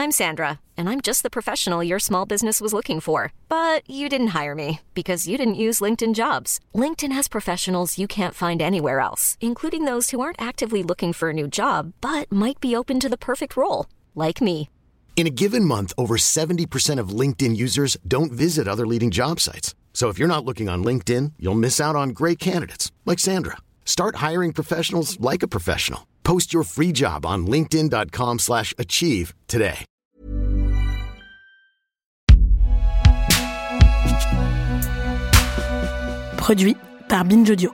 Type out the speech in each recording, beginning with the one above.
I'm Sandra, and I'm just the professional your small business was looking for. But you didn't hire me because you didn't use LinkedIn Jobs. LinkedIn has professionals you can't find anywhere else, including those who aren't actively looking for a new job, but might be open to the perfect role, like me. In a given month, over 70% of LinkedIn users don't visit other leading job sites. So if you're not looking on LinkedIn, you'll miss out on great candidates like Sandra. Start hiring professionals like a professional. Post your free job on linkedin.com/achieve today. Produit par Binge Audio.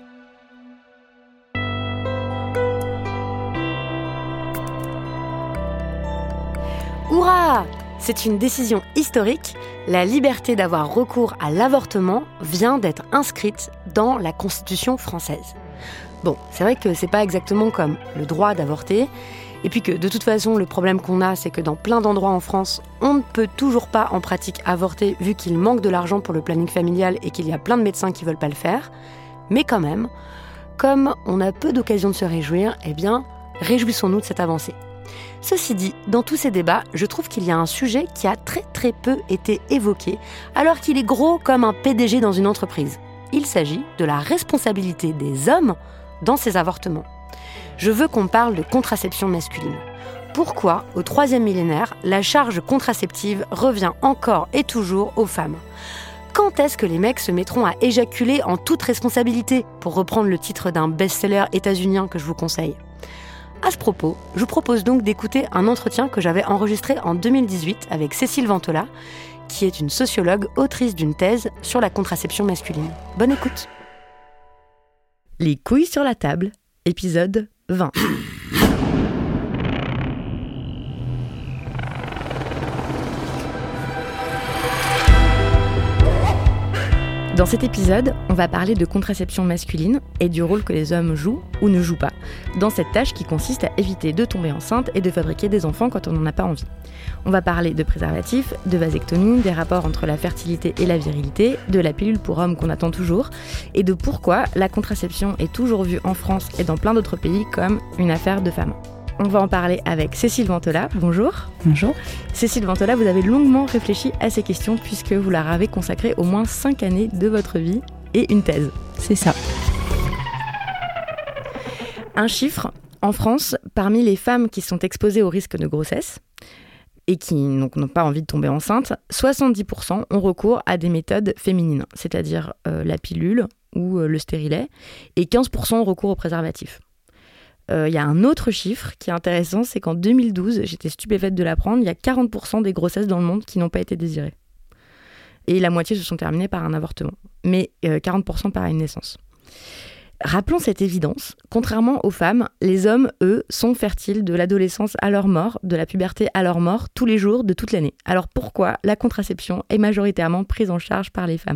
Hourra! C'est une décision historique. La liberté d'avoir recours à l'avortement vient d'être inscrite dans la Constitution française. Bon, c'est vrai que c'est pas exactement comme le droit d'avorter, et puis que de toute façon, le problème qu'on a, c'est que dans plein d'endroits en France, on ne peut toujours pas en pratique avorter vu qu'il manque de l'argent pour le planning familial et qu'il y a plein de médecins qui veulent pas le faire. Mais quand même, comme on a peu d'occasions de se réjouir, eh bien, réjouissons-nous de cette avancée. Ceci dit, dans tous ces débats, je trouve qu'il y a un sujet qui a très peu été évoqué, alors qu'il est gros comme un PDG dans une entreprise. Il s'agit de la responsabilité des hommes dans ces avortements. Je veux qu'on parle de contraception masculine. Pourquoi, au 3e millénaire, la charge contraceptive revient encore et toujours aux femmes ? Quand est-ce que les mecs se mettront à éjaculer en toute responsabilité, pour reprendre le titre d'un best-seller états-unien que je vous conseille ? À ce propos, je vous propose donc d'écouter un entretien que j'avais enregistré en 2018 avec Cécile Ventola, qui est une sociologue, autrice d'une thèse sur la contraception masculine. Bonne écoute. Les couilles sur la table, épisode 20. Dans cet épisode, on va parler de contraception masculine et du rôle que les hommes jouent ou ne jouent pas dans cette tâche qui consiste à éviter de tomber enceinte et de fabriquer des enfants quand on n'en a pas envie. On va parler de préservatifs, de vasectomie, des rapports entre la fertilité et la virilité, de la pilule pour hommes qu'on attend toujours et de pourquoi la contraception est toujours vue en France et dans plein d'autres pays comme une affaire de femmes. On va en parler avec Cécile Ventola. Bonjour. Bonjour. Cécile Ventola, vous avez longuement réfléchi à ces questions puisque vous leur avez consacré au moins 5 années de votre vie et une thèse. C'est ça. Un chiffre, en France, parmi les femmes qui sont exposées au risque de grossesse et qui n'ont pas envie de tomber enceinte, 70% ont recours à des méthodes féminines, c'est-à-dire la pilule ou le stérilet, et 15% ont recours au préservatif. Il y a un autre chiffre qui est intéressant, c'est qu'en 2012, j'étais stupéfaite de l'apprendre, il y a 40% des grossesses dans le monde qui n'ont pas été désirées. Et la moitié se sont terminées par un avortement. Mais 40% par une naissance. Rappelons cette évidence, contrairement aux femmes, les hommes, eux, sont fertiles de l'adolescence à leur mort, de la puberté à leur mort, tous les jours de toute l'année. Alors pourquoi la contraception est majoritairement prise en charge par les femmes ?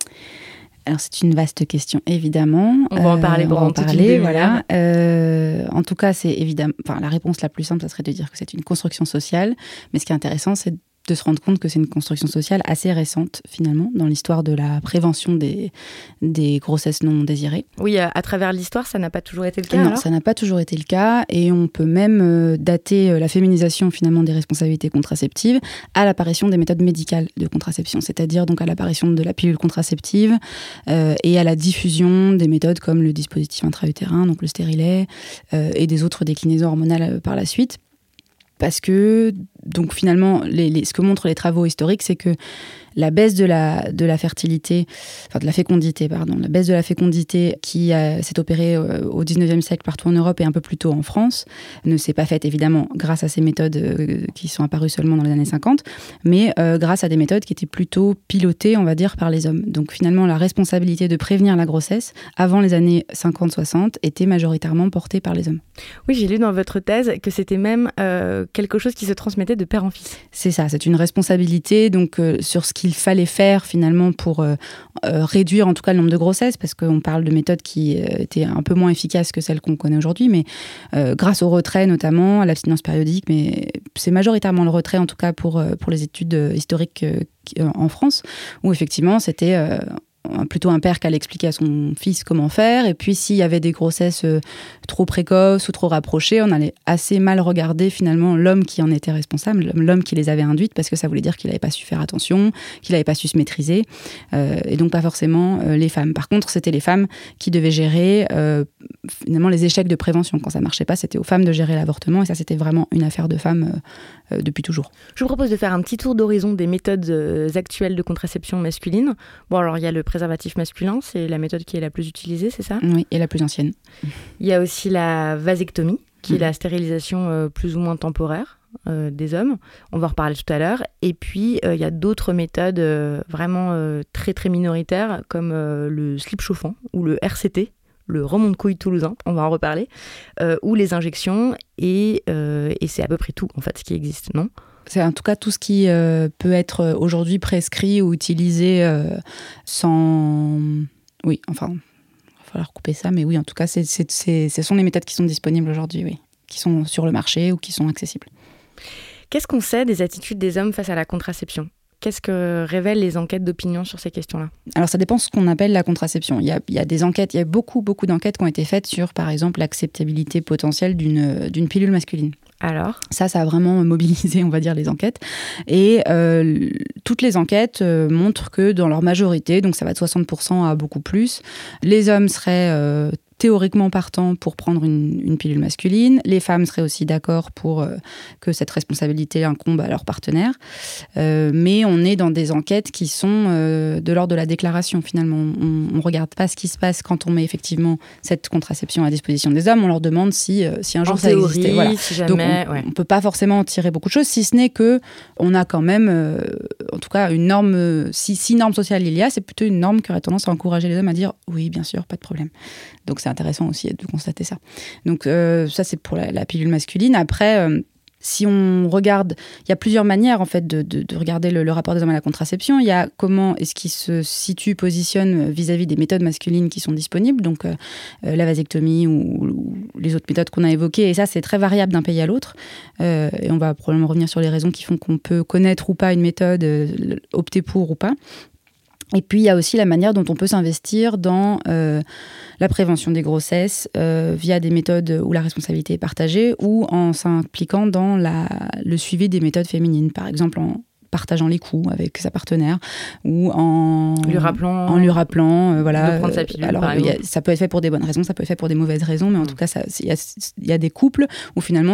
Alors c'est une vaste question, évidemment. On va en parler pendant toute une demi-heure. Voilà. En tout cas, c'est évidemment. Enfin, la réponse la plus simple, ça serait de dire que c'est une construction sociale. Mais ce qui est intéressant, c'est de se rendre compte que c'est une construction sociale assez récente, finalement, dans l'histoire de la prévention des grossesses non désirées. Oui, à travers l'histoire, ça n'a pas toujours été le cas. Non, alors ça n'a pas toujours été le cas. Et on peut même dater la féminisation, finalement, des responsabilités contraceptives à l'apparition des méthodes médicales de contraception. C'est-à-dire donc à l'apparition de la pilule contraceptive et à la diffusion des méthodes comme le dispositif intra-utérin, donc le stérilet, et des autres déclinaisons hormonales par la suite. Parce que, donc finalement, ce que montrent les travaux historiques, c'est que la baisse de la fertilité, enfin de la fécondité, pardon, la baisse de la fécondité qui s'est opérée au 19e siècle partout en Europe et un peu plus tôt en France, ne s'est pas faite évidemment grâce à ces méthodes qui sont apparues seulement dans les années 50, mais grâce à des méthodes qui étaient plutôt pilotées, on va dire, par les hommes. Donc finalement, la responsabilité de prévenir la grossesse avant les années 50-60 était majoritairement portée par les hommes. Oui, j'ai lu dans votre thèse que c'était même quelque chose qui se transmettait de père en fils. C'est ça, c'est une responsabilité donc sur ce qu'il fallait faire finalement pour réduire en tout cas le nombre de grossesses, parce qu'on parle de méthodes qui étaient un peu moins efficaces que celles qu'on connaît aujourd'hui, mais grâce au retrait notamment, à l'abstinence périodique, mais c'est majoritairement le retrait en tout cas pour les études historiques en France, où effectivement c'était plutôt un père qui allait expliquer à son fils comment faire. Et puis, s'il y avait des grossesses trop précoces ou trop rapprochées, on allait assez mal regarder finalement l'homme qui en était responsable, l'homme qui les avait induites, parce que ça voulait dire qu'il n'avait pas su faire attention, qu'il n'avait pas su se maîtriser, et donc pas forcément les femmes. Par contre, c'était les femmes qui devaient gérer finalement les échecs de prévention. Quand ça ne marchait pas, c'était aux femmes de gérer l'avortement, et ça, c'était vraiment une affaire de femmes depuis toujours. Je vous propose de faire un petit tour d'horizon des méthodes actuelles de contraception masculine. Bon, alors il y a le préservatif masculin, c'est la méthode qui est la plus utilisée, c'est ça ? Oui, et la plus ancienne. Il y a aussi la vasectomie, qui est la stérilisation plus ou moins temporaire des hommes. On va en reparler tout à l'heure. Et puis, il y a d'autres méthodes vraiment très, très minoritaires, comme le slip chauffant ou le RCT, le remonte-couille toulousain, on va en reparler, ou les injections, et c'est à peu près tout, en fait, ce qui existe, non ? C'est en tout cas tout ce qui peut être aujourd'hui prescrit ou utilisé sans... Oui, enfin, il va falloir couper ça, mais oui, en tout cas, ce sont les méthodes qui sont disponibles aujourd'hui, oui, qui sont sur le marché ou qui sont accessibles. Qu'est-ce qu'on sait des attitudes des hommes face à la contraception ? Qu'est-ce que révèlent les enquêtes d'opinion sur ces questions-là ? Alors, ça dépend de ce qu'on appelle la contraception. Il y a des enquêtes, il y a beaucoup d'enquêtes qui ont été faites sur, par exemple, l'acceptabilité potentielle d'une pilule masculine. Alors ? Ça a vraiment mobilisé, on va dire, les enquêtes. Et toutes les enquêtes montrent que dans leur majorité, donc ça va de 60% à beaucoup plus, les hommes seraient théoriquement partants pour prendre une pilule masculine. Les femmes seraient aussi d'accord pour que cette responsabilité incombe à leur partenaire. Mais on est dans des enquêtes qui sont de l'ordre de la déclaration, finalement. On ne regarde pas ce qui se passe quand on met effectivement cette contraception à disposition des hommes. On leur demande si un jour ça existait. Voilà. Si jamais, donc on ne peut pas forcément en tirer beaucoup de choses, si ce n'est qu'on a quand même, en tout cas, une norme, si norme sociale il y a, c'est plutôt une norme qui aurait tendance à encourager les hommes à dire « oui, bien sûr, pas de problème ». Donc c'est intéressant aussi de constater ça. Donc ça, c'est pour la pilule masculine. Après, si on regarde, il y a plusieurs manières en fait de regarder le rapport des hommes à la contraception. Il y a comment est-ce qu'ils se situent, positionnent vis-à-vis des méthodes masculines qui sont disponibles, donc la vasectomie ou les autres méthodes qu'on a évoquées. Et ça, c'est très variable d'un pays à l'autre. Et on va probablement revenir sur les raisons qui font qu'on peut connaître ou pas une méthode, opter pour ou pas. Et puis, il y a aussi la manière dont on peut s'investir dans la prévention des grossesses via des méthodes où la responsabilité est partagée ou en s'impliquant dans le suivi des méthodes féminines. Par exemple, en partageant les coûts avec sa partenaire ou en lui rappelant voilà. De prendre sa pilule, alors, ça peut être fait pour des bonnes raisons, ça peut être fait pour des mauvaises raisons, mais en tout cas, il y a des couples où finalement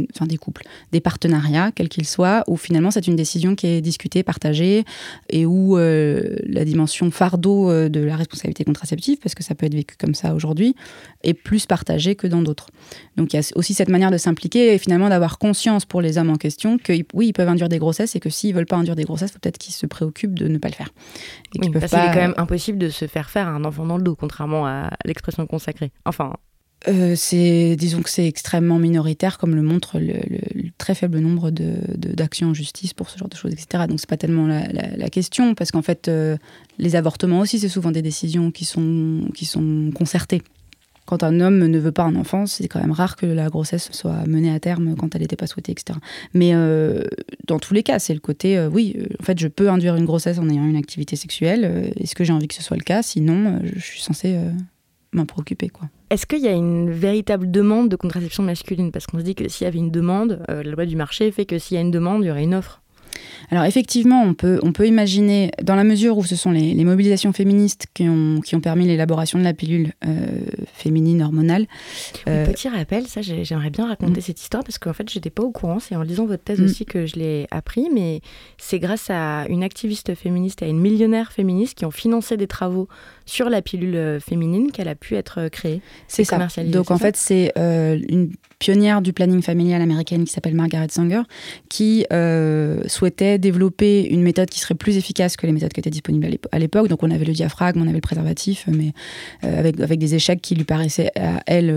des partenariats, quels qu'ils soient, où finalement c'est une décision qui est discutée, partagée, et où la dimension fardeau de la responsabilité contraceptive, parce que ça peut être vécu comme ça aujourd'hui, est plus partagée que dans d'autres. Donc il y a aussi cette manière de s'impliquer et finalement d'avoir conscience pour les hommes en question que oui, ils peuvent induire des grossesses et que s'ils veulent pas induire des grossesses, peut-être qu'ils se préoccupent de ne pas le faire. Et oui, parce qu'il est quand même impossible de se faire faire un enfant dans le dos, contrairement à l'expression consacrée. Enfin... disons que c'est extrêmement minoritaire, comme le montre le très faible nombre d'actions en justice pour ce genre de choses, etc. Donc c'est pas tellement la question, parce qu'en fait, les avortements aussi, c'est souvent des décisions qui sont concertées. Quand un homme ne veut pas un enfant, c'est quand même rare que la grossesse soit menée à terme quand elle n'était pas souhaitée, etc. Mais dans tous les cas, c'est le côté, en fait, je peux induire une grossesse en ayant une activité sexuelle. Est-ce que j'ai envie que ce soit le cas ? Sinon, je suis censée m'en préoccuper, quoi. Est-ce qu'il y a une véritable demande de contraception masculine ? Parce qu'on se dit que s'il y avait une demande, la loi du marché fait que s'il y a une demande, il y aurait une offre. Alors effectivement, on peut imaginer, dans la mesure où ce sont les mobilisations féministes qui ont permis l'élaboration de la pilule féminine hormonale. Petit rappel, ça j'aimerais bien raconter cette histoire parce qu'en fait j'étais pas au courant, c'est en lisant votre thèse aussi que je l'ai appris, mais c'est grâce à une activiste féministe et à une millionnaire féministe qui ont financé des travaux sur la pilule féminine qu'elle a pu être créée. C'est ça. Donc en fait c'est une pionnière du planning familial américaine qui s'appelle Margaret Sanger qui souhaitait développer une méthode qui serait plus efficace que les méthodes qui étaient disponibles à l'époque. Donc on avait le diaphragme, on avait le préservatif, mais avec des échecs qui lui paraissaient à elle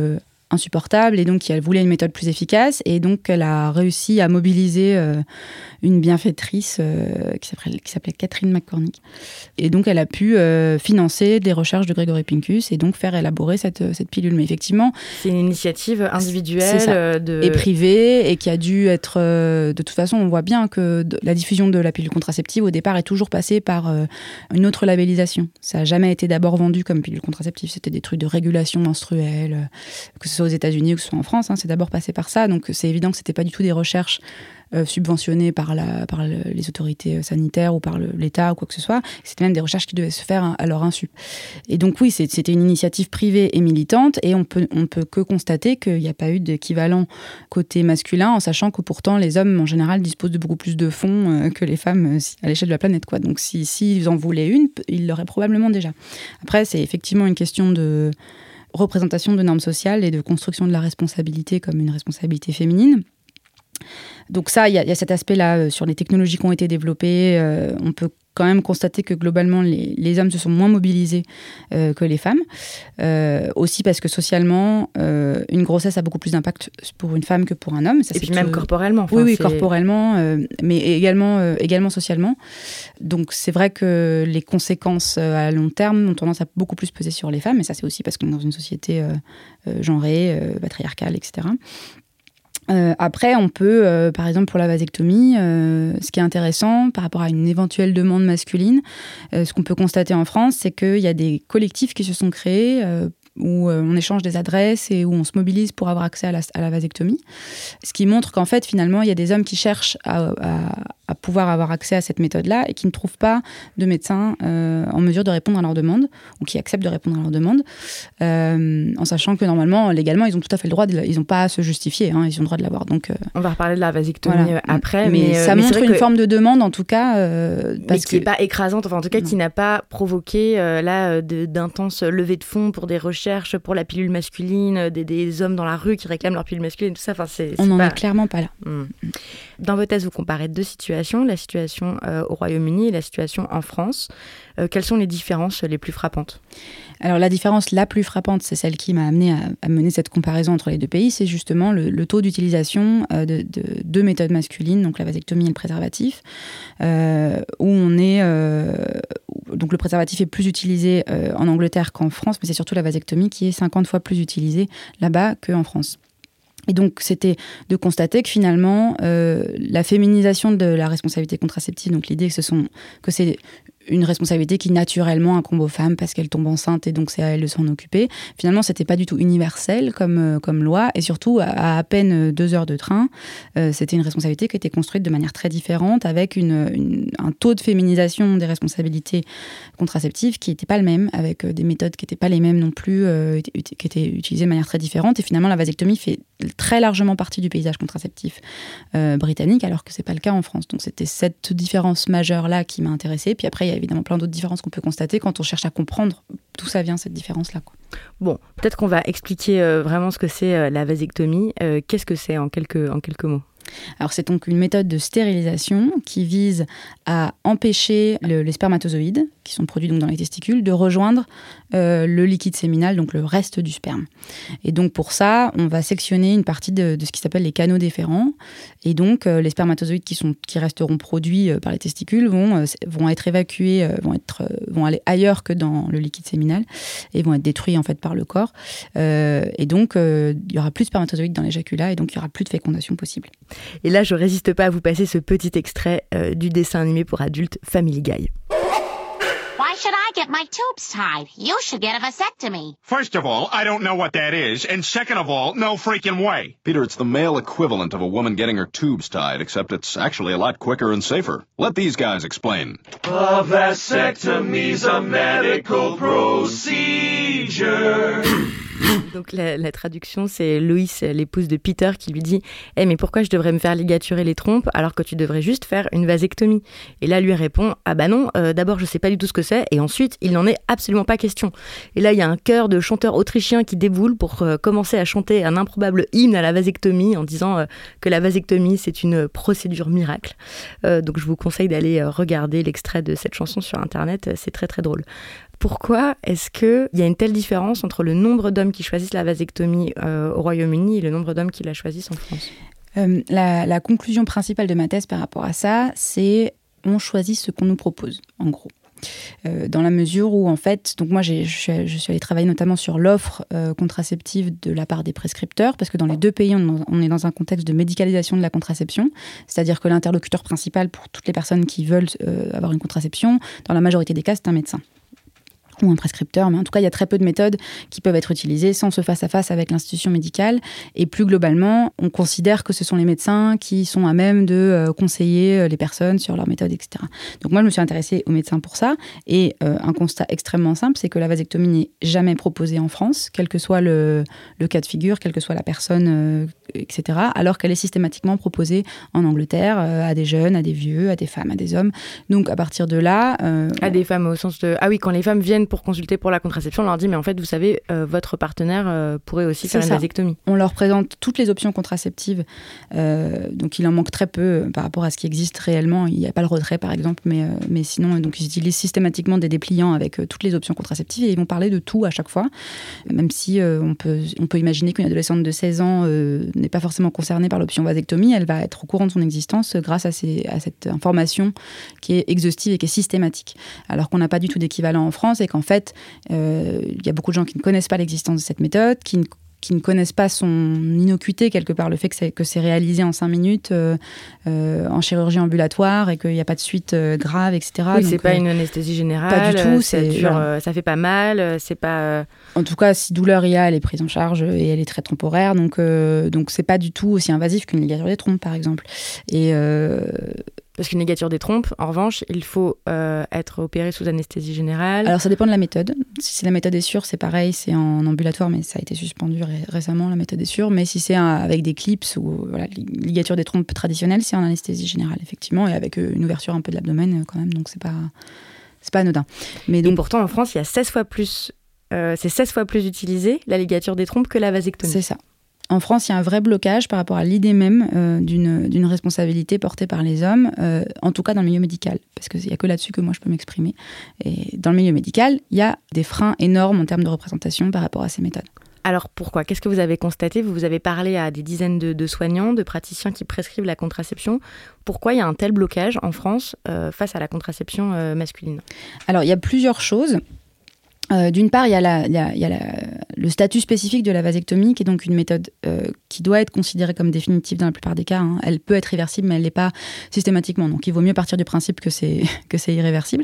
insupportable et donc elle voulait une méthode plus efficace et donc elle a réussi à mobiliser une bienfaitrice qui s'appelait Catherine McCormick et donc elle a pu financer des recherches de Gregory Pincus et donc faire élaborer cette pilule. Mais effectivement, c'est une initiative individuelle et privée et qui a dû être de toute façon on voit bien que la diffusion de la pilule contraceptive au départ est toujours passée par une autre labellisation. Ça n'a jamais été d'abord vendu comme pilule contraceptive, c'était des trucs de régulation menstruelle, que ce soit aux États-Unis ou que ce soit en France, c'est d'abord passé par ça. Donc c'est évident que c'était pas du tout des recherches subventionnées par les autorités sanitaires ou par l'État ou quoi que ce soit. C'était même des recherches qui devaient se faire à leur insu. Et donc oui, c'était une initiative privée et militante et on peut que constater qu'il n'y a pas eu d'équivalent côté masculin, en sachant que pourtant les hommes en général disposent de beaucoup plus de fonds que les femmes à l'échelle de la planète, quoi. Donc s'ils en voulaient une, ils l'auraient probablement déjà. Après, c'est effectivement une question de représentation de normes sociales et de construction de la responsabilité comme une responsabilité féminine. Donc ça, il y a cet aspect-là sur les technologies qui ont été développées. On peut quand même constater que globalement, les hommes se sont moins mobilisés que les femmes. Aussi parce que socialement, une grossesse a beaucoup plus d'impact pour une femme que pour un homme. Ça, et puis même corporellement. Enfin, oui, corporellement, mais également socialement. Donc c'est vrai que les conséquences à long terme ont tendance à beaucoup plus peser sur les femmes. Et ça, c'est aussi parce qu'on est dans une société genrée, patriarcale, etc. Après, on peut, par exemple, pour la vasectomie, ce qui est intéressant par rapport à une éventuelle demande masculine, ce qu'on peut constater en France, c'est qu'il y a des collectifs qui se sont créés où on échange des adresses et où on se mobilise pour avoir accès à la vasectomie. Ce qui montre qu'en fait, finalement, il y a des hommes qui cherchent à pouvoir avoir accès à cette méthode-là et qui ne trouvent pas de médecin en mesure de répondre à leurs demandes ou qui acceptent de répondre à leurs demandes, en sachant que normalement, légalement, ils ont tout à fait le droit, ils n'ont pas à se justifier, ils ont le droit de l'avoir. Donc, on va reparler de la vasectomie après. Mais ça montre une forme de demande, en tout cas. Mais qui n'est pas écrasante, enfin en tout cas, qui n'a pas provoqué d'intenses levées de fonds pour des recherches pour la pilule masculine, des hommes dans la rue qui réclament leur pilule masculine, tout ça. Enfin, on n'en est clairement pas là. Dans votre thèse, vous comparez deux situations, la situation au Royaume-Uni et la situation en France. Quelles sont les différences les plus frappantes ? Alors la différence la plus frappante, c'est celle qui m'a amenée à mener cette comparaison entre les deux pays, c'est justement le taux d'utilisation de deux méthodes masculines, donc la vasectomie et le préservatif, où on est... donc le préservatif est plus utilisé en Angleterre qu'en France, mais c'est surtout la vasectomie qui est 50 fois plus utilisée là-bas qu'en France. Et donc, c'était de constater que finalement, la féminisation de la responsabilité contraceptive, donc l'idée que c'est une responsabilité qui naturellement incombe aux femmes parce qu'elles tombent enceintes et donc c'est à elles de s'en occuper. Finalement, c'était pas du tout universel comme loi et surtout à peine 2 heures de train, c'était une responsabilité qui était construite de manière très différente avec un taux de féminisation des responsabilités contraceptives qui n'était pas le même, avec des méthodes qui n'étaient pas les mêmes non plus, qui étaient utilisées de manière très différente. Et finalement, la vasectomie fait très largement partie du paysage contraceptif britannique, alors que c'est pas le cas en France. Donc c'était cette différence majeure-là qui m'a intéressée. Puis après, il y a évidemment plein d'autres différences qu'on peut constater quand on cherche à comprendre d'où ça vient, cette différence-là, quoi. Bon, peut-être qu'on va expliquer vraiment ce que c'est la vasectomie. Qu'est-ce que c'est en quelques mots ? Alors c'est donc une méthode de stérilisation qui vise à empêcher les spermatozoïdes, qui sont produits donc dans les testicules, de rejoindre le liquide séminal, donc le reste du sperme. Et donc pour ça, on va sectionner une partie de ce qui s'appelle les canaux déférents. Et donc les spermatozoïdes qui resteront produits par les testicules vont être évacués, vont aller ailleurs que dans le liquide séminal et vont être détruits en fait par le corps. Et donc il y aura plus de spermatozoïdes dans l'éjaculat et donc il y aura plus de fécondation possible. Et là, je résiste pas à vous passer ce petit extrait du dessin animé pour adultes Family Guy. Why should I get my tubes tied? You should get a vasectomy. First of all, I don't know what that is, and second of all, no freaking way. Peter, it's the male equivalent of a woman getting her tubes tied, except it's actually a lot quicker and safer. Let these guys explain. A vasectomy's a medical procedure. Donc la traduction, c'est Loïs, l'épouse de Peter, qui lui dit « mais pourquoi je devrais me faire ligaturer les trompes alors que tu devrais juste faire une vasectomie ?» Et là, lui répond « Ah bah non, d'abord je sais pas du tout ce que c'est fait, et ensuite, il n'en est absolument pas question. Et là, il y a un chœur de chanteurs autrichiens qui déboule pour commencer à chanter un improbable hymne à la vasectomie en disant que la vasectomie, c'est une procédure miracle. Donc, je vous conseille d'aller regarder l'extrait de cette chanson sur Internet, c'est très très drôle. Pourquoi est-ce qu'il y a une telle différence entre le nombre d'hommes qui choisissent la vasectomie au Royaume-Uni et le nombre d'hommes qui la choisissent en France ? La conclusion principale de ma thèse par rapport à ça, c'est on choisit ce qu'on nous propose, en gros. Dans la mesure où, en fait, donc moi, je suis allée travailler notamment sur l'offre contraceptive de la part des prescripteurs, parce que dans les deux pays, on est dans un contexte de médicalisation de la contraception, c'est-à-dire que l'interlocuteur principal pour toutes les personnes qui veulent avoir une contraception, dans la majorité des cas, c'est un médecin. Ou un prescripteur, mais en tout cas, il y a très peu de méthodes qui peuvent être utilisées sans ce face-à-face avec l'institution médicale. Et plus globalement, on considère que ce sont les médecins qui sont à même de conseiller les personnes sur leurs méthodes, etc. Donc moi, je me suis intéressée aux médecins pour ça. Et un constat extrêmement simple, c'est que la vasectomie n'est jamais proposée en France, quel que soit le cas de figure, quelle que soit la personne, etc. Alors qu'elle est systématiquement proposée en Angleterre à des jeunes, à des vieux, à des femmes, à des hommes. Donc à partir de là... À des femmes au sens de... Ah oui, quand les femmes viennent pour consulter pour la contraception, on leur dit mais en fait vous savez votre partenaire pourrait aussi faire une vasectomie. On leur présente toutes les options contraceptives, donc il en manque très peu par rapport à ce qui existe réellement. Il n'y a pas le retrait par exemple, mais sinon donc ils utilisent systématiquement des dépliants avec toutes les options contraceptives et ils vont parler de tout à chaque fois, même si on peut imaginer qu'une adolescente de 16 ans n'est pas forcément concernée par l'option vasectomie, elle va être au courant de son existence grâce à cette information qui est exhaustive et qui est systématique, alors qu'on n'a pas du tout d'équivalent en France et qu'en fait, il y a beaucoup de gens qui ne connaissent pas l'existence de cette méthode, qui ne connaissent pas son innocuité, quelque part, le fait que c'est réalisé en 5 minutes en chirurgie ambulatoire et qu'il n'y a pas de suite grave, etc. Oui, donc, c'est pas une anesthésie générale. Pas du tout. Ça fait pas mal, c'est pas... En tout cas, si douleur il y a, elle est prise en charge et elle est très temporaire, donc c'est pas du tout aussi invasif qu'une ligature des trompes, par exemple. Et... Parce qu'une ligature des trompes, en revanche, il faut être opéré sous anesthésie générale. Alors, ça dépend de la méthode. Si la méthode est sûre, c'est pareil, c'est en ambulatoire, mais ça a été suspendu récemment, la méthode est sûre. Mais si c'est avec des clips ou ligature des trompes traditionnelle, c'est en anesthésie générale, effectivement, et avec une ouverture un peu de l'abdomen quand même, donc c'est pas anodin. Mais donc, et pourtant, en France, il y a 16 fois plus... c'est 16 fois plus utilisé, la ligature des trompes, que la vasectomie. C'est ça. En France, il y a un vrai blocage par rapport à l'idée même d'une responsabilité portée par les hommes, en tout cas dans le milieu médical, parce qu'il n'y a que là-dessus que moi je peux m'exprimer. Et dans le milieu médical, il y a des freins énormes en termes de représentation par rapport à ces méthodes. Alors pourquoi ? Qu'est-ce que vous avez constaté ? Vous avez parlé à des dizaines de soignants, de praticiens qui prescrivent la contraception. Pourquoi il y a un tel blocage en France face à la contraception masculine ? Alors il y a plusieurs choses. D'une part, il y a le statut spécifique de la vasectomie, qui est donc une méthode qui doit être considérée comme définitive dans la plupart des cas. Hein. Elle peut être réversible, mais elle ne l'est pas systématiquement. Donc, il vaut mieux partir du principe que c'est irréversible.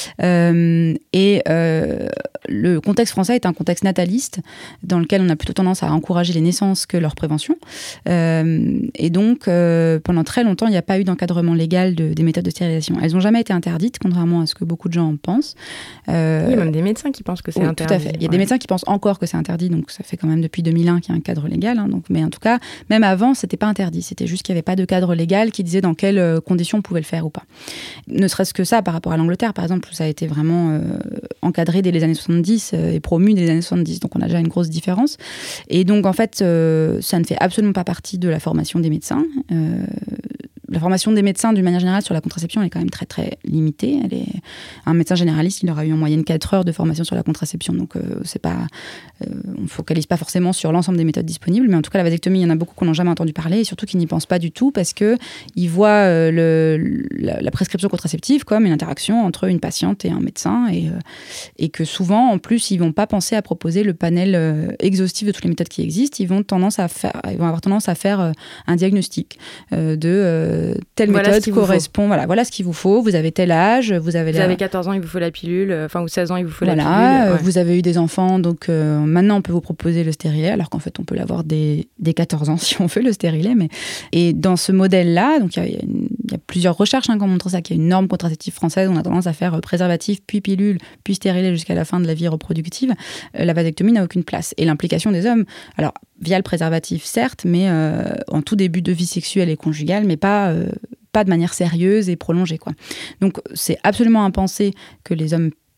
Le contexte français est un contexte nataliste, dans lequel on a plutôt tendance à encourager les naissances que leur prévention. Et donc, pendant très longtemps, il n'y a pas eu d'encadrement légal des méthodes de stérilisation. Elles n'ont jamais été interdites, contrairement à ce que beaucoup de gens en pensent. Il y a même des médecins qui pensent que c'est interdit. Tout à fait. Il y a des médecins qui pensent encore que c'est interdit, donc ça fait quand même depuis 2001 qu'il y a un cadre légal. Hein, mais en tout cas, même avant, c'était pas interdit. C'était juste qu'il n'y avait pas de cadre légal qui disait dans quelles conditions on pouvait le faire ou pas. Ne serait-ce que ça, par rapport à l'Angleterre, par exemple, où ça a été vraiment encadré dès les années 70 et promu dès les années 70. Donc on a déjà une grosse différence. Et donc en fait, ça ne fait absolument pas partie de la formation des médecins. La formation des médecins, d'une manière générale, sur la contraception, elle est quand même très, très limitée. Un médecin généraliste, il aura eu en moyenne 4 heures de formation sur la contraception. Donc, on ne focalise pas forcément sur l'ensemble des méthodes disponibles. Mais en tout cas, la vasectomie, il y en a beaucoup qui n'ont jamais entendu parler et surtout qui n'y pensent pas du tout parce qu'ils voient la prescription contraceptive comme une interaction entre une patiente et un médecin et que souvent, en plus, ils ne vont pas penser à proposer le panel exhaustif de toutes les méthodes qui existent. Ils vont avoir tendance à faire un diagnostic telle méthode correspond, voilà ce qu'il vous faut, vous avez tel âge, vous avez 14 ans, il vous faut la pilule, ou 16 ans, il vous faut la pilule. Ouais. Vous avez eu des enfants, donc maintenant on peut vous proposer le stérilet, alors qu'en fait on peut l'avoir dès 14 ans si on veut le stérilet. Et dans ce modèle-là, donc il y a plusieurs recherches qui montrent ça, qu'il y a une norme contraceptive française, on a tendance à faire préservatif, puis pilule, puis stérilet jusqu'à la fin de la vie reproductive. La vasectomie n'a aucune place. Et l'implication des hommes, alors via le préservatif certes, mais en tout début de vie sexuelle et conjugale, mais pas de manière sérieuse et prolongée, quoi. Donc c'est absolument impensé que les hommes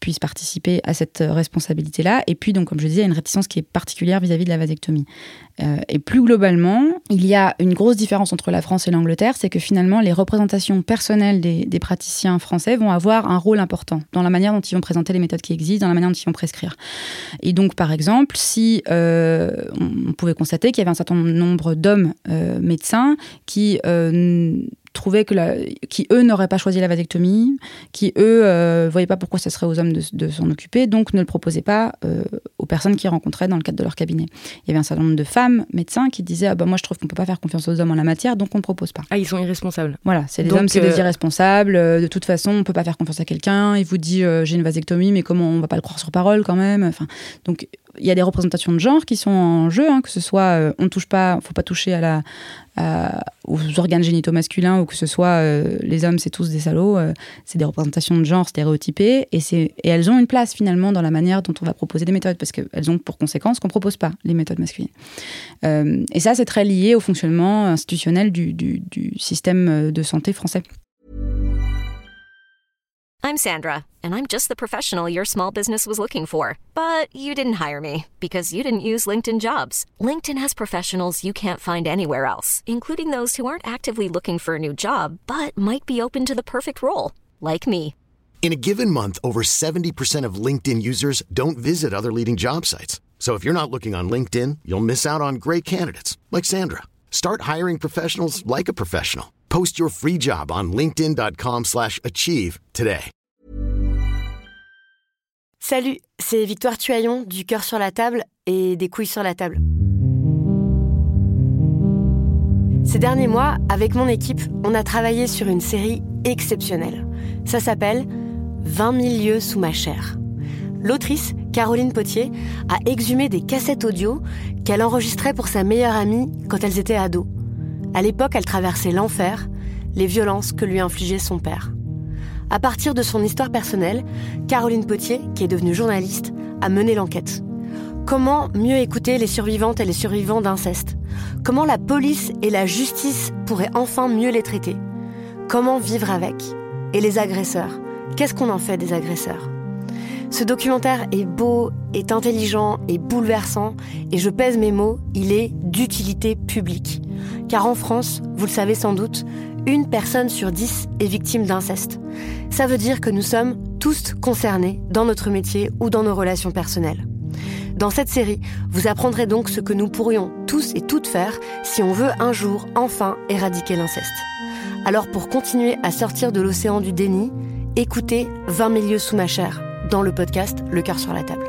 puissent participer à cette responsabilité-là. Et puis, donc, comme je disais, il y a une réticence qui est particulière vis-à-vis de la vasectomie. Et plus globalement, il y a une grosse différence entre la France et l'Angleterre, c'est que finalement, les représentations personnelles des praticiens français vont avoir un rôle important dans la manière dont ils vont présenter les méthodes qui existent, dans la manière dont ils vont prescrire. Et donc, par exemple, si on pouvait constater qu'il y avait un certain nombre d'hommes médecins qui trouvaient qui, eux, n'auraient pas choisi la vasectomie, qui, eux, ne voyaient pas pourquoi ce serait aux hommes de s'en occuper, donc ne le proposaient pas aux personnes qu'ils rencontraient dans le cadre de leur cabinet. Il y avait un certain nombre de femmes médecins qui disaient moi, je trouve qu'on ne peut pas faire confiance aux hommes en la matière, donc on ne propose pas. Ah, ils sont irresponsables. Voilà, les hommes, c'est des irresponsables. De toute façon, on ne peut pas faire confiance à quelqu'un. Il vous dit j'ai une vasectomie, mais comment on ne va pas le croire sur parole quand même. Enfin, donc, il y a des représentations de genre qui sont en jeu, que ce soit on ne touche pas, il ne faut pas toucher aux organes génitaux masculins, ou que ce soit les hommes, c'est tous des salauds. C'est des représentations de genre stéréotypées, et elles ont une place finalement dans la manière dont on va proposer des méthodes, parce qu'elles ont pour conséquence qu'on ne propose pas les méthodes masculines. Et ça, c'est très lié au fonctionnement institutionnel du système de santé français. I'm Sandra, and I'm just the professional your small business was looking for. But you didn't hire me because you didn't use LinkedIn Jobs. LinkedIn has professionals you can't find anywhere else, including those who aren't actively looking for a new job, but might be open to the perfect role, like me. In a given month, over 70% of LinkedIn users don't visit other leading job sites. So if you're not looking on LinkedIn, you'll miss out on great candidates like Sandra. Start hiring professionals like a professional. Post your free job on linkedin.com/achieve today. Salut, c'est Victoire Tuaillon du Cœur sur la table et des couilles sur la table. Ces derniers mois, avec mon équipe, on a travaillé sur une série exceptionnelle. Ça s'appelle 20 000 lieues sous ma chair. L'autrice, Caroline Potier, a exhumé des cassettes audio qu'elle enregistrait pour sa meilleure amie quand elles étaient ados. À l'époque, elle traversait l'enfer, les violences que lui infligeait son père. À partir de son histoire personnelle, Caroline Potier, qui est devenue journaliste, a mené l'enquête. Comment mieux écouter les survivantes et les survivants d'inceste ? Comment la police et la justice pourraient enfin mieux les traiter ? Comment vivre avec ? Et les agresseurs ? Qu'est-ce qu'on en fait des agresseurs ? Ce documentaire est beau, est intelligent, est bouleversant, et je pèse mes mots, il est d'utilité publique. Car en France, vous le savez sans doute, 1 personne sur 10 est victime d'inceste. Ça veut dire que nous sommes tous concernés dans notre métier ou dans nos relations personnelles. Dans cette série, vous apprendrez donc ce que nous pourrions tous et toutes faire si on veut un jour enfin éradiquer l'inceste. Alors pour continuer à sortir de l'océan du déni, écoutez 20 000 lieues sous ma chair dans le podcast Le Cœur sur la table.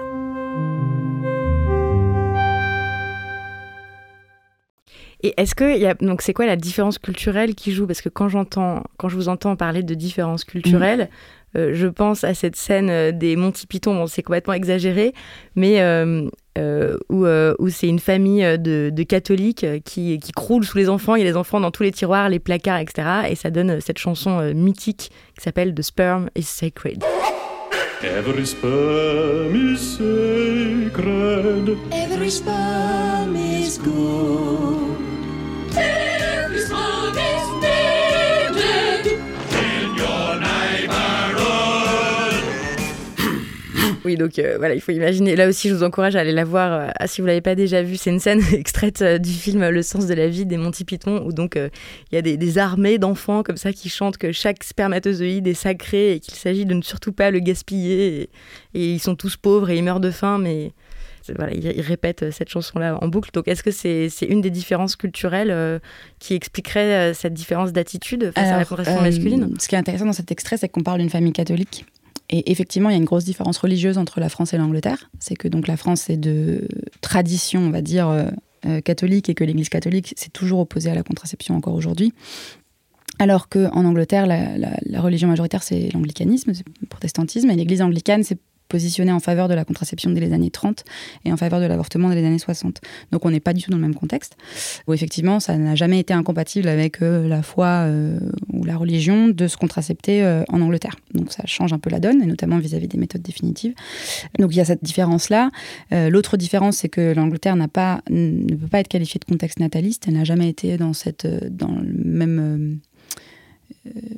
Et est-ce que donc c'est quoi la différence culturelle qui joue ? Parce que quand je vous entends parler de différence culturelle, je pense à cette scène des Monty Python. Bon, c'est complètement exagéré, mais où c'est une famille de catholiques qui croulent sous les enfants. Il y a les enfants dans tous les tiroirs, les placards, etc. Et ça donne cette chanson mythique qui s'appelle The Sperm is Sacred. Every sperm is sacred. Every sperm is good. Every sperm is needed in your neighborhood. Oui, donc voilà, il faut imaginer. Là aussi, je vous encourage à aller la voir si vous ne l'avez pas déjà vue. C'est une scène extraite du film Le sens de la vie des Monty Python, où donc il y a des armées d'enfants comme ça qui chantent que chaque spermatozoïde est sacré et qu'il s'agit de ne surtout pas le gaspiller. Et ils sont tous pauvres et ils meurent de faim, mais voilà, ils répètent cette chanson-là en boucle. Donc est-ce que c'est une des différences culturelles qui expliquerait cette différence d'attitude face à la contraception masculine ? Ce qui est intéressant dans cet extrait, c'est qu'on parle d'une famille catholique. Et effectivement, il y a une grosse différence religieuse entre la France et l'Angleterre. C'est que donc la France est de tradition, on va dire, catholique, et que l'Église catholique s'est toujours opposée à la contraception encore aujourd'hui. Alors qu'en Angleterre, la religion majoritaire, c'est l'anglicanisme, c'est le protestantisme, et l'Église anglicane s'est positionnée en faveur de la contraception dès les années 30 et en faveur de l'avortement dès les années 60. Donc on n'est pas du tout dans le même contexte, où effectivement ça n'a jamais été incompatible avec la foi ou la religion de se contracepter en Angleterre. Donc ça change un peu la donne, et notamment vis-à-vis des méthodes définitives. Donc il y a cette différence-là. L'autre différence, c'est que l'Angleterre ne peut pas être qualifiée de contexte nataliste. Elle n'a jamais été dans le même...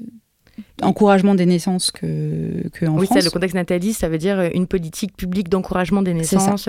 encouragement des naissances qu'en oui, France. Oui, le contexte nataliste, ça veut dire une politique publique d'encouragement des naissances,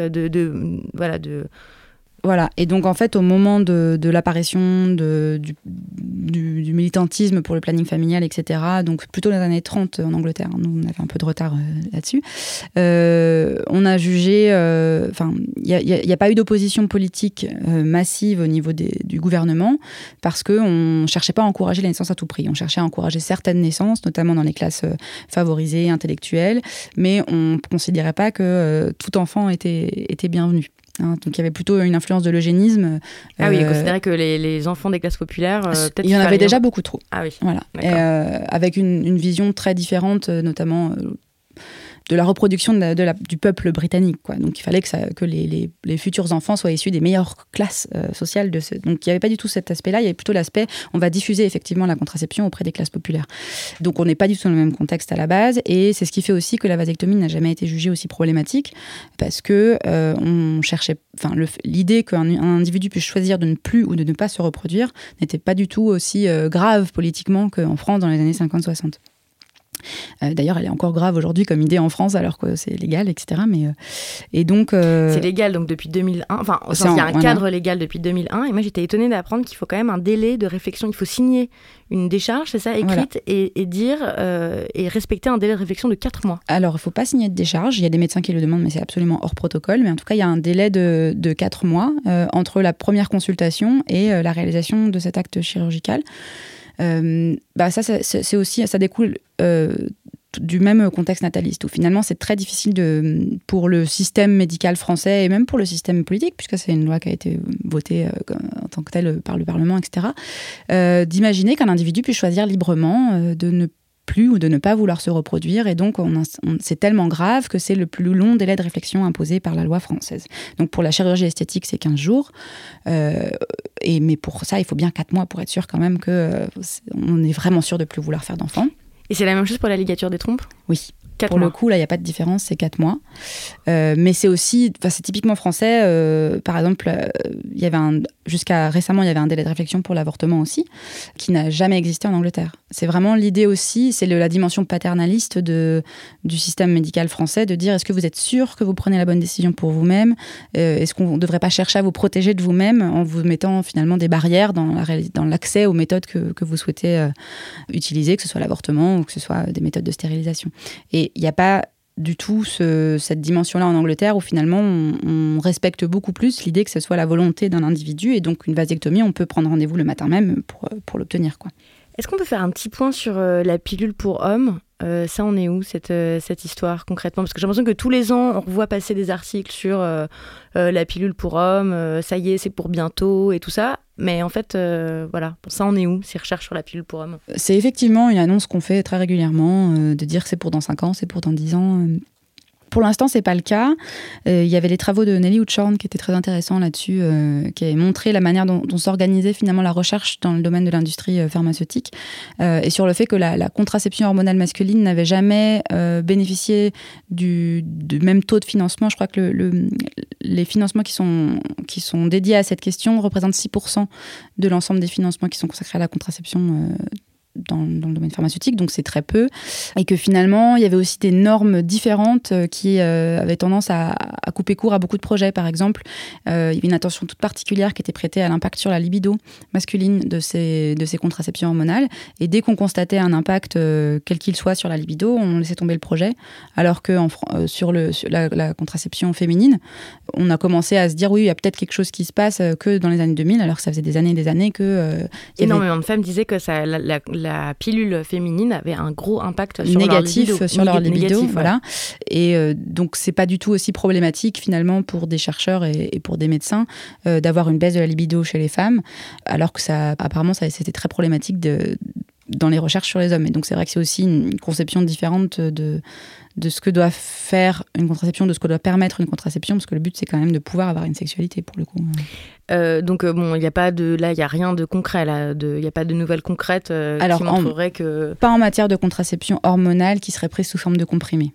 Voilà, et donc en fait, au moment de l'apparition du militantisme pour le planning familial, etc., donc plutôt dans les années 30 en Angleterre, nous on avait un peu de retard là-dessus, on a jugé, il n'y a pas eu d'opposition politique massive au niveau du gouvernement, parce qu'on ne cherchait pas à encourager les naissances à tout prix. On cherchait à encourager certaines naissances, notamment dans les classes favorisées, intellectuelles, mais on ne considérait pas que tout enfant était bienvenu. Donc il y avait plutôt une influence de l'eugénisme. Ah oui, considérait que les enfants des classes populaires, peut-être il y en avait déjà beaucoup trop. Ah oui. Voilà. Avec une vision très différente, notamment de la reproduction du peuple britannique, quoi. Donc il fallait que les futurs enfants soient issus des meilleures classes sociales. Donc il n'y avait pas du tout cet aspect-là, il y avait plutôt l'aspect on va diffuser effectivement la contraception auprès des classes populaires. Donc on n'est pas du tout dans le même contexte à la base, et c'est ce qui fait aussi que la vasectomie n'a jamais été jugée aussi problématique, parce que on cherchait, l'idée qu'un individu puisse choisir de ne plus ou de ne pas se reproduire n'était pas du tout aussi grave politiquement qu'en France dans les années 50-60. D'ailleurs, elle est encore grave aujourd'hui comme idée en France, alors que c'est légal, etc. Et donc, c'est légal donc depuis 2001. Enfin, il y a un cadre légal depuis 2001. Et moi, j'étais étonnée d'apprendre qu'il faut quand même un délai de réflexion. Il faut signer une décharge, c'est ça, écrite, voilà. et dire et respecter un délai de réflexion de 4 mois. Alors, il ne faut pas signer de décharge. Il y a des médecins qui le demandent, mais c'est absolument hors protocole. Mais en tout cas, il y a un délai de 4 mois entre la première consultation et la réalisation de cet acte chirurgical. C'est aussi, ça découle du même contexte nataliste, où finalement c'est très difficile pour le système médical français et même pour le système politique, puisque c'est une loi qui a été votée en tant que telle par le Parlement, etc., d'imaginer qu'un individu puisse choisir librement de ne plus ou de ne pas vouloir se reproduire, et donc c'est tellement grave que c'est le plus long délai de réflexion imposé par la loi française. Donc pour la chirurgie esthétique, c'est 15 jours, mais pour ça, il faut bien 4 mois pour être sûr quand même qu'on est vraiment sûr de ne plus vouloir faire d'enfant. Et c'est la même chose pour la ligature des trompes ? Oui. Pour le coup, là, il n'y a pas de différence, c'est 4 mois. Mais c'est aussi, c'est typiquement français. Par exemple, jusqu'à récemment, il y avait un délai de réflexion pour l'avortement aussi, qui n'a jamais existé en Angleterre. C'est vraiment l'idée aussi, c'est la dimension paternaliste du système médical français, de dire est-ce que vous êtes sûr que vous prenez la bonne décision pour vous-même ? Est-ce qu'on ne devrait pas chercher à vous protéger de vous-même en vous mettant finalement des barrières dans l'accès aux méthodes que vous souhaitez utiliser, que ce soit l'avortement ou que ce soit des méthodes de stérilisation. Et il n'y a pas du tout cette dimension-là en Angleterre, où finalement on respecte beaucoup plus l'idée que ce soit la volonté d'un individu, et donc une vasectomie, on peut prendre rendez-vous le matin même pour l'obtenir, quoi. Est-ce qu'on peut faire un petit point sur la pilule pour hommes ? Ça, on est où, cette histoire, concrètement ? Parce que j'ai l'impression que tous les ans, on revoit passer des articles sur la pilule pour hommes, ça y est, c'est pour bientôt, et tout ça. Mais en fait, voilà, ça, on est où, ces recherches sur la pilule pour hommes ? C'est effectivement une annonce qu'on fait très régulièrement, de dire c'est pour dans 5 ans, c'est pour dans 10 ans. Pour l'instant, c'est pas le cas. Il y avait les travaux de Nelly Uchorn qui étaient très intéressants là-dessus, qui avaient montré la manière dont s'organisait finalement la recherche dans le domaine de l'industrie pharmaceutique, et sur le fait que la contraception hormonale masculine n'avait jamais bénéficié du même taux de financement. Je crois que les financements qui sont dédiés à cette question représentent 6% de l'ensemble des financements qui sont consacrés à la contraception dans le domaine pharmaceutique, donc c'est très peu, et que finalement il y avait aussi des normes différentes qui avaient tendance à couper court à beaucoup de projets. Par exemple, il y avait une attention toute particulière qui était prêtée à l'impact sur la libido masculine de ces contraceptions hormonales, et dès qu'on constatait un impact quel qu'il soit sur la libido, on laissait tomber le projet, alors que sur la contraception féminine, on a commencé à se dire oui, il y a peut-être quelque chose qui se passe que dans les années 2000, alors que ça faisait des années et des années que énormément de femmes disaient que ça, la pilule féminine avait un gros impact sur leur libido, voilà. Et donc c'est pas du tout aussi problématique finalement pour des chercheurs et pour des médecins d'avoir une baisse de la libido chez les femmes, alors que apparemment c'était très problématique dans les recherches sur les hommes. Et donc c'est vrai que c'est aussi une conception différente de ce que doit faire une contraception, de ce que doit permettre une contraception, parce que le but c'est quand même de pouvoir avoir une sexualité pour le coup. Donc bon, il n'y a pas il y a rien de concret là, il n'y a pas de nouvelles concrètes qui montreraient que... Pas en matière de contraception hormonale qui serait prise sous forme de comprimés.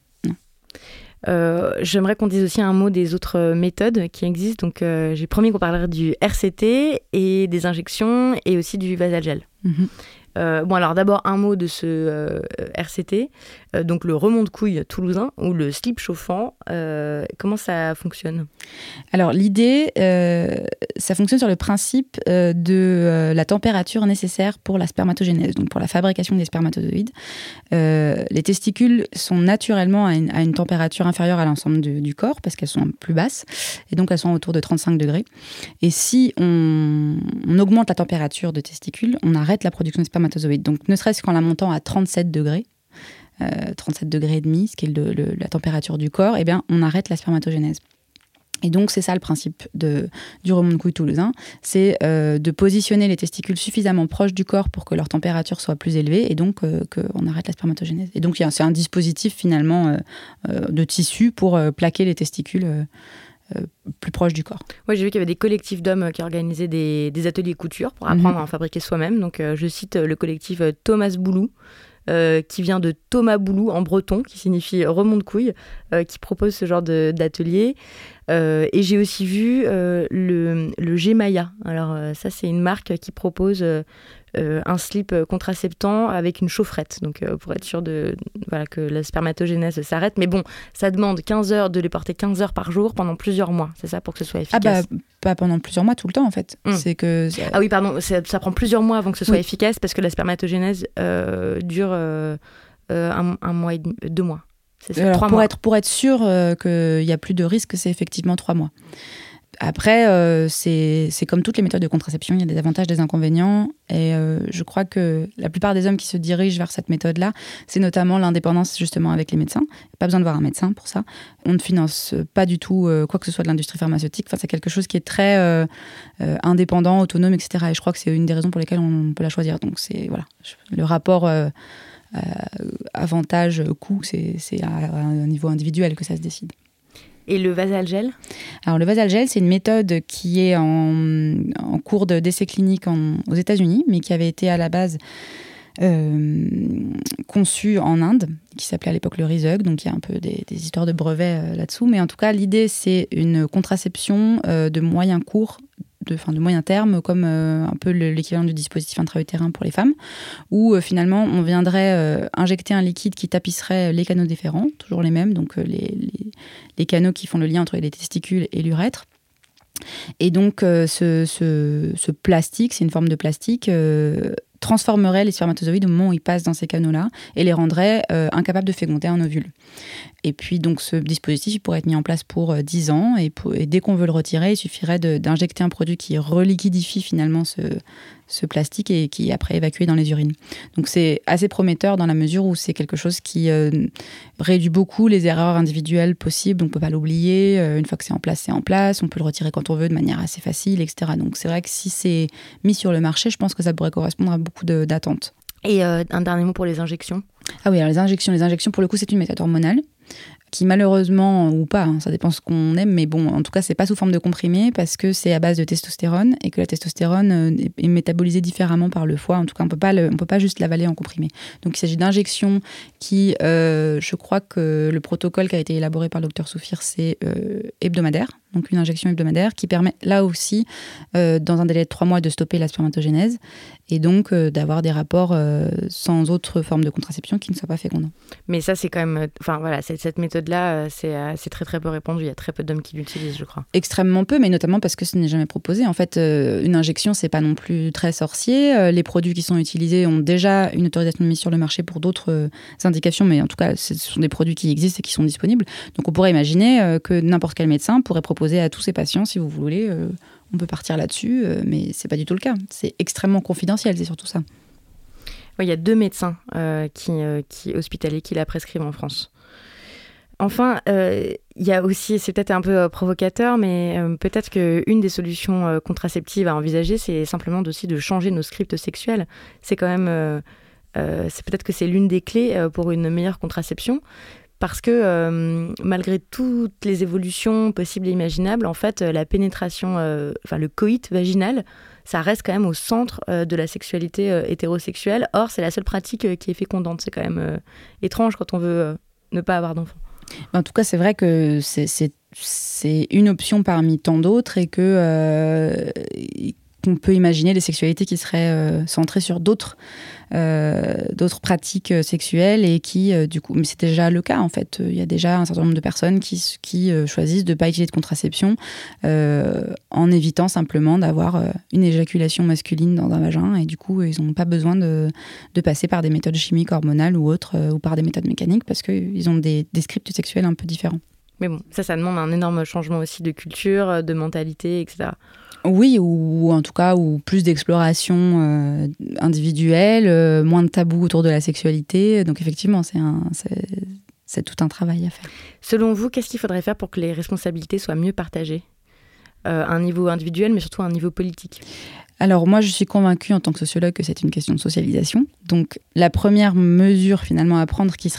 J'aimerais qu'on dise aussi un mot des autres méthodes qui existent. Donc j'ai promis qu'on parlerait du RCT et des injections et aussi du Vasalgel. Alors d'abord un mot de ce RCT, donc le remonte-couille toulousain ou le slip chauffant. Comment ça fonctionne ? Alors l'idée, ça fonctionne sur le principe de la température nécessaire pour la spermatogénèse, donc pour la fabrication des spermatozoïdes. Les testicules sont naturellement à une température inférieure à l'ensemble du corps parce qu'elles sont plus basses et donc elles sont autour de 35 degrés. Et si on augmente la température de testicules, on arrête la production de spermatozoïdes. Donc ne serait-ce qu'en la montant à 37 degrés, 37 degrés et demi, ce qui est la température du corps, eh bien, on arrête la spermatogénèse. Et donc, c'est ça le principe du remonte-couille toulousain, c'est de positionner les testicules suffisamment proches du corps pour que leur température soit plus élevée et donc qu'on arrête la spermatogénèse. Et donc, c'est un dispositif finalement de tissu pour plaquer les testicules plus proche du corps. Ouais, j'ai vu qu'il y avait des collectifs d'hommes qui organisaient des ateliers couture pour apprendre à en fabriquer soi-même. Donc, je cite le collectif Thomas Boulou, qui vient de Thomas Boulou en breton, qui signifie remonte-couille, qui propose ce genre d'atelier. Et j'ai aussi vu le Gemaya. Alors, ça, c'est une marque qui propose un slip contraceptant avec une chaufferette, donc pour être sûr que la spermatogénèse s'arrête. Mais bon, ça demande 15 heures de les porter 15 heures par jour pendant plusieurs mois, c'est ça, pour que ce soit efficace? Pas pendant plusieurs mois, tout le temps en fait. Ah oui, pardon, ça prend plusieurs mois avant que ce soit efficace parce que la spermatogénèse dure un mois et demi, 2 mois. C'est ça, 3 mois. Pour être sûr qu'il n'y a plus de risque, c'est effectivement 3 mois. Après, c'est comme toutes les méthodes de contraception, il y a des avantages, des inconvénients. Et je crois que la plupart des hommes qui se dirigent vers cette méthode-là, c'est notamment l'indépendance justement avec les médecins. Il n'y a pas besoin de voir un médecin pour ça. On ne finance pas du tout quoi que ce soit de l'industrie pharmaceutique. Enfin, c'est quelque chose qui est très indépendant, autonome, etc. Et je crois que c'est une des raisons pour lesquelles on peut la choisir. Donc, le rapport avantage-coût, c'est à un niveau individuel que ça se décide. Et le Vasalgel ? Alors le Vasalgel, c'est une méthode qui est en cours d'essai clinique aux États-Unis, mais qui avait été à la base conçue en Inde, qui s'appelait à l'époque le Rizug, donc il y a un peu des histoires de brevets là-dessous. Mais en tout cas, l'idée, c'est une contraception de moyen cours, de moyen terme, comme un peu l'équivalent du dispositif intra-utérin pour les femmes, où finalement on viendrait injecter un liquide qui tapisserait les canaux déférents, toujours les mêmes, donc les canaux qui font le lien entre les testicules et l'urètre. Et donc ce plastique, c'est une forme de plastique, transformerait les spermatozoïdes au moment où ils passent dans ces canaux-là et les rendrait incapables de féconder un ovule. Et puis donc ce dispositif il pourrait être mis en place pour 10 ans et dès qu'on veut le retirer, il suffirait d'injecter un produit qui reliquidifie finalement ce plastique et qui est après évacué dans les urines. Donc c'est assez prometteur dans la mesure où c'est quelque chose qui réduit beaucoup les erreurs individuelles possibles. On ne peut pas l'oublier. Une fois que c'est en place. On peut le retirer quand on veut de manière assez facile, etc. Donc c'est vrai que si c'est mis sur le marché, je pense que ça pourrait correspondre à beaucoup d'attentes. Et un dernier mot pour les injections ? Ah oui, alors les injections, pour le coup, c'est une méthode hormonale qui malheureusement, ou pas, ça dépend ce qu'on aime, mais bon, en tout cas, c'est pas sous forme de comprimé parce que c'est à base de testostérone et que la testostérone est métabolisée différemment par le foie. En tout cas, on peut pas juste l'avaler en comprimé. Donc, il s'agit d'injections qui, je crois que le protocole qui a été élaboré par le docteur Soufir, c'est hebdomadaire. Donc, une injection hebdomadaire qui permet là aussi, dans un délai de 3 mois, de stopper la spermatogénèse et donc d'avoir des rapports sans autre forme de contraception qui ne soit pas fécondant. Mais ça, c'est quand même... Enfin, voilà, cette méthode-là, c'est très, très peu répandu. Il y a très peu d'hommes qui l'utilisent, je crois. Extrêmement peu, mais notamment parce que ce n'est jamais proposé. En fait, une injection, c'est pas non plus très sorcier. Les produits qui sont utilisés ont déjà une autorisation de mise sur le marché pour d'autres indications, mais en tout cas, ce sont des produits qui existent et qui sont disponibles. Donc, on pourrait imaginer que n'importe quel médecin pourrait proposer à tous ses patients, si vous voulez, on peut partir là-dessus, mais c'est pas du tout le cas. C'est extrêmement confidentiel, c'est surtout ça. Oui, il y a 2 médecins hospitaliers qui la prescrivent en France. Enfin, il y a aussi, c'est peut-être un peu provocateur, mais peut-être qu'une des solutions contraceptives à envisager, c'est simplement aussi de changer nos scripts sexuels. C'est quand même, c'est peut-être que c'est l'une des clés pour une meilleure contraception. Parce que malgré toutes les évolutions possibles et imaginables, en fait, la pénétration, le coït vaginal, ça reste quand même au centre de la sexualité hétérosexuelle. Or, c'est la seule pratique qui est fécondante. C'est quand même étrange quand on veut ne pas avoir d'enfant. En tout cas, c'est vrai que c'est une option parmi tant d'autres et que qu'on peut imaginer des sexualités qui seraient centrées sur d'autres pratiques sexuelles et qui, du coup, mais c'est déjà le cas en fait. Il y a déjà un certain nombre de personnes qui choisissent de ne pas utiliser de contraception en évitant simplement d'avoir une éjaculation masculine dans un vagin et du coup, ils n'ont pas besoin de passer par des méthodes chimiques, hormonales ou autres, ou par des méthodes mécaniques parce qu'ils ont des scripts sexuels un peu différents. Mais bon, ça demande un énorme changement aussi de culture, de mentalité, etc. Oui, ou en tout cas, ou plus d'exploration individuelle, moins de tabous autour de la sexualité. Donc effectivement, c'est tout un travail à faire. Selon vous, qu'est-ce qu'il faudrait faire pour que les responsabilités soient mieux partagées à un niveau individuel, mais surtout à un niveau politique? Alors moi, je suis convaincue en tant que sociologue que c'est une question de socialisation. Donc la première mesure finalement à prendre qui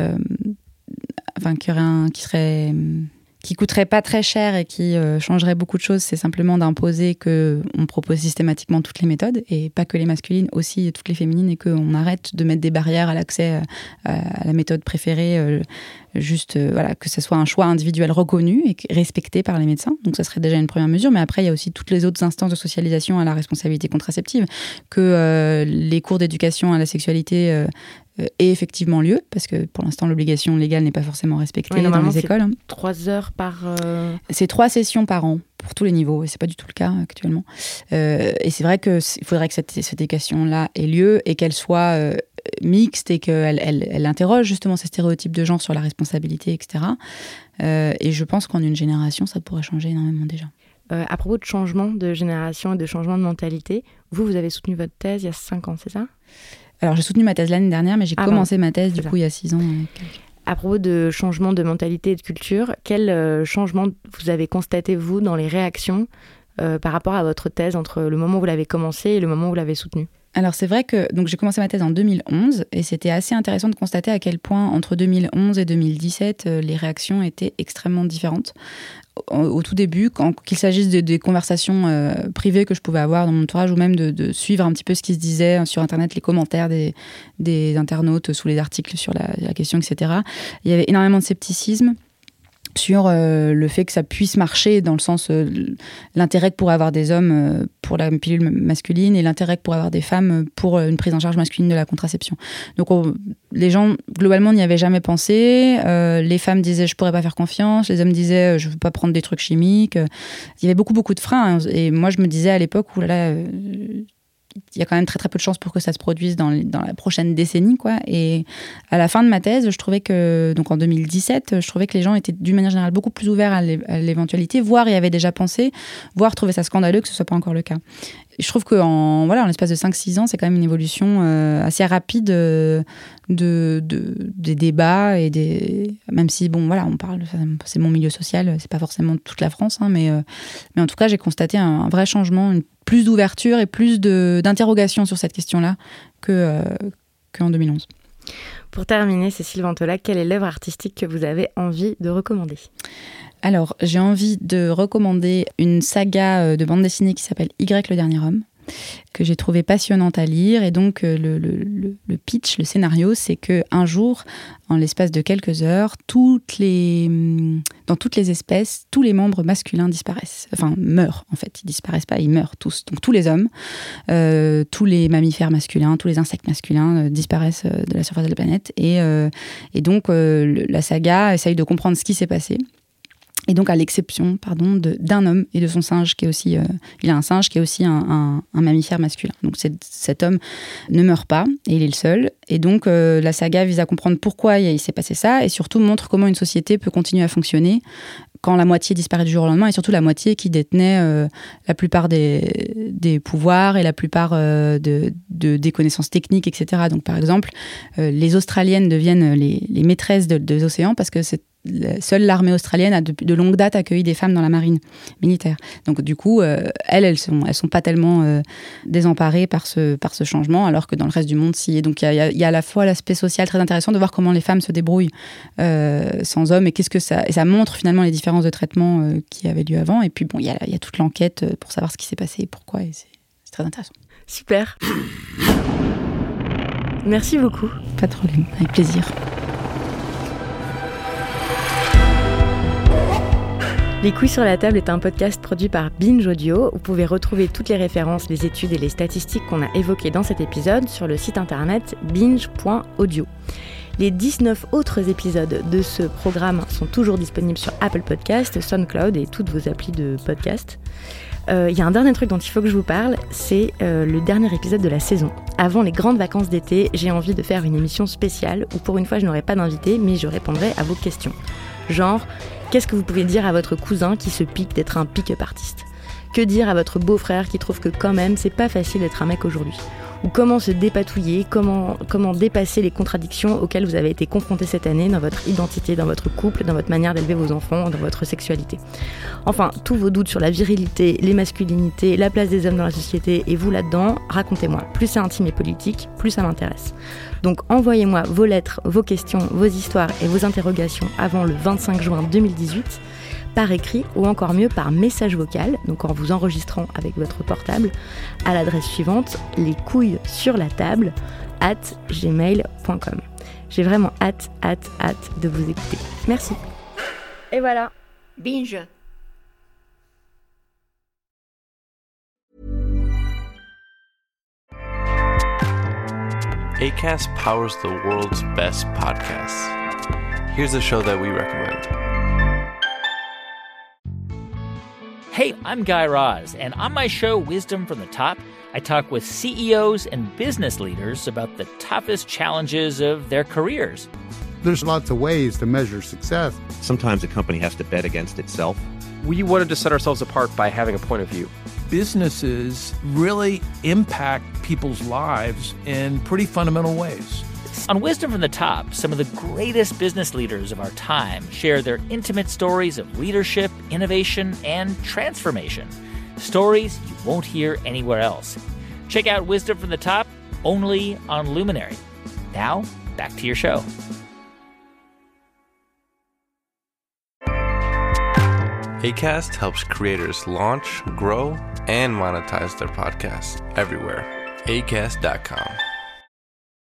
coûterait pas très cher et qui changerait beaucoup de choses, c'est simplement d'imposer qu'on propose systématiquement toutes les méthodes, et pas que les masculines, aussi toutes les féminines, et qu'on arrête de mettre des barrières à l'accès à la méthode préférée, que ce soit un choix individuel reconnu et respecté par les médecins. Donc ça serait déjà une première mesure, mais après il y a aussi toutes les autres instances de socialisation à la responsabilité contraceptive, que les cours d'éducation à la sexualité ait effectivement lieu, parce que pour l'instant l'obligation légale n'est pas forcément respectée dans les écoles. 3 heures par... C'est 3 sessions par an pour tous les niveaux, et c'est pas du tout le cas actuellement. Et c'est vrai qu'il faudrait que cette éducation-là ait lieu et qu'elle soit mixte et qu'elle interroge justement ces stéréotypes de genre sur la responsabilité, etc. Et je pense qu'en une génération, ça pourrait changer énormément déjà. À propos de changement de génération et de changement de mentalité, vous avez soutenu votre thèse il y a 5 ans, c'est ça ? Alors, j'ai soutenu ma thèse l'année dernière, mais j'ai commencé ma thèse, du coup, il y a 6 ans. À propos de changement de mentalité et de culture, quel changement vous avez constaté, vous, dans les réactions par rapport à votre thèse entre le moment où vous l'avez commencée et le moment où vous l'avez soutenue ? Alors, c'est vrai que j'ai commencé ma thèse en 2011 et c'était assez intéressant de constater à quel point, entre 2011 et 2017, les réactions étaient extrêmement différentes. Au tout début, qu'il s'agisse des conversations privées que je pouvais avoir dans mon entourage ou même de suivre un petit peu ce qui se disait sur Internet, les commentaires des internautes sous les articles sur la question, etc. Il y avait énormément de scepticisme sur le fait que ça puisse marcher, dans le sens l'intérêt que pourraient avoir des hommes pour la pilule masculine et l'intérêt que pourraient avoir des femmes pour une prise en charge masculine de la contraception. Donc les gens globalement n'y avaient jamais pensé. Les femmes disaient je pourrais pas faire confiance, les hommes disaient je veux pas prendre des trucs chimiques. Il y avait beaucoup de freins, hein. Et moi je me disais à l'époque il y a quand même très très peu de chances pour que ça se produise dans la prochaine décennie, quoi. Et à la fin de ma thèse, je trouvais que, donc en 2017, je trouvais que les gens étaient d'une manière générale beaucoup plus ouverts à l'éventualité, voire y avaient déjà pensé, voire trouvaient ça scandaleux que ce soit pas encore le cas. Et je trouve qu'en l'espace de 5-6 ans, c'est quand même une évolution assez rapide des débats et même si, on parle, c'est mon milieu social, c'est pas forcément toute la France, hein, mais en tout cas, j'ai constaté un vrai changement, plus d'ouverture et plus d'interrogation sur cette question-là qu'en 2011. Pour terminer, Cécile Ventola, quelle est l'œuvre artistique que vous avez envie de recommander ? Alors, j'ai envie de recommander une saga de bande dessinée qui s'appelle Y, le dernier homme, que j'ai trouvé passionnante à lire. Et donc, le pitch, le scénario, c'est qu'un jour, en l'espace de quelques heures, dans toutes les espèces, tous les membres masculins disparaissent. Enfin, meurent, en fait. Ils disparaissent pas, ils meurent tous. Donc, tous les hommes, tous les mammifères masculins, tous les insectes masculins disparaissent de la surface de la planète. Et donc, la saga essaye de comprendre ce qui s'est passé. Et donc, à l'exception, d'un homme et de son singe, qui est aussi... il a un singe qui est aussi un mammifère masculin. Donc, cet homme ne meurt pas, et il est le seul. Et donc, la saga vise à comprendre pourquoi il s'est passé ça, et surtout montre comment une société peut continuer à fonctionner quand la moitié disparaît du jour au lendemain, et surtout la moitié qui détenait la plupart des pouvoirs et la plupart des connaissances techniques, etc. Donc, par exemple, les Australiennes deviennent les maîtresses des océans parce que seule l'armée australienne a de longue date accueilli des femmes dans la marine militaire. Donc du coup, elles sont pas tellement désemparées par ce changement, alors que dans le reste du monde, si. Et donc il y a à la fois l'aspect social très intéressant de voir comment les femmes se débrouillent sans hommes, et qu'est-ce que ça... Et ça montre finalement les différences de traitement qui avaient lieu avant. Et puis bon, il y a toute l'enquête pour savoir ce qui s'est passé et pourquoi, et c'est très intéressant. Super. Merci beaucoup. Pas de problème, avec plaisir. Les couilles sur la table est un podcast produit par Binge Audio. Vous pouvez retrouver toutes les références, les études et les statistiques qu'on a évoquées dans cet épisode sur le site internet binge.audio. Les 19 autres épisodes de ce programme sont toujours disponibles sur Apple Podcasts, SoundCloud et toutes vos applis de podcast. Il y a un dernier truc dont il faut que je vous parle, c'est le dernier épisode de la saison. Avant les grandes vacances d'été, j'ai envie de faire une émission spéciale où pour une fois je n'aurai pas d'invité, mais je répondrai à vos questions. Genre, qu'est-ce que vous pouvez dire à votre cousin qui se pique d'être un pick-up artiste ? Que dire à votre beau-frère qui trouve que quand même c'est pas facile d'être un mec aujourd'hui ? Ou comment se dépatouiller, comment dépasser les contradictions auxquelles vous avez été confrontés cette année dans votre identité, dans votre couple, dans votre manière d'élever vos enfants, dans votre sexualité. Enfin, tous vos doutes sur la virilité, les masculinités, la place des hommes dans la société et vous là-dedans, racontez-moi. Plus c'est intime et politique, plus ça m'intéresse. Donc envoyez-moi vos lettres, vos questions, vos histoires et vos interrogations avant le 25 juin 2018 par écrit ou encore mieux par message vocal, donc en vous enregistrant avec votre portable, à l'adresse suivante, lescouillessurlatable@gmail.com. J'ai vraiment hâte de vous écouter. Merci. Et voilà. Binge. Acast powers the world's best podcasts. Here's a show that we recommend. Hey, I'm Guy Raz, and on my show, Wisdom from the Top, I talk with CEOs and business leaders about the toughest challenges of their careers. There's lots of ways to measure success. Sometimes a company has to bet against itself. We wanted to set ourselves apart by having a point of view. Businesses really impact people's lives in pretty fundamental ways. On Wisdom from the Top, some of the greatest business leaders of our time share their intimate stories of leadership, innovation, and transformation. Stories you won't hear anywhere else. Check out Wisdom from the Top only on Luminary. Now, back to your show. Acast helps creators launch, grow, and monetize their podcasts everywhere. Acast.com.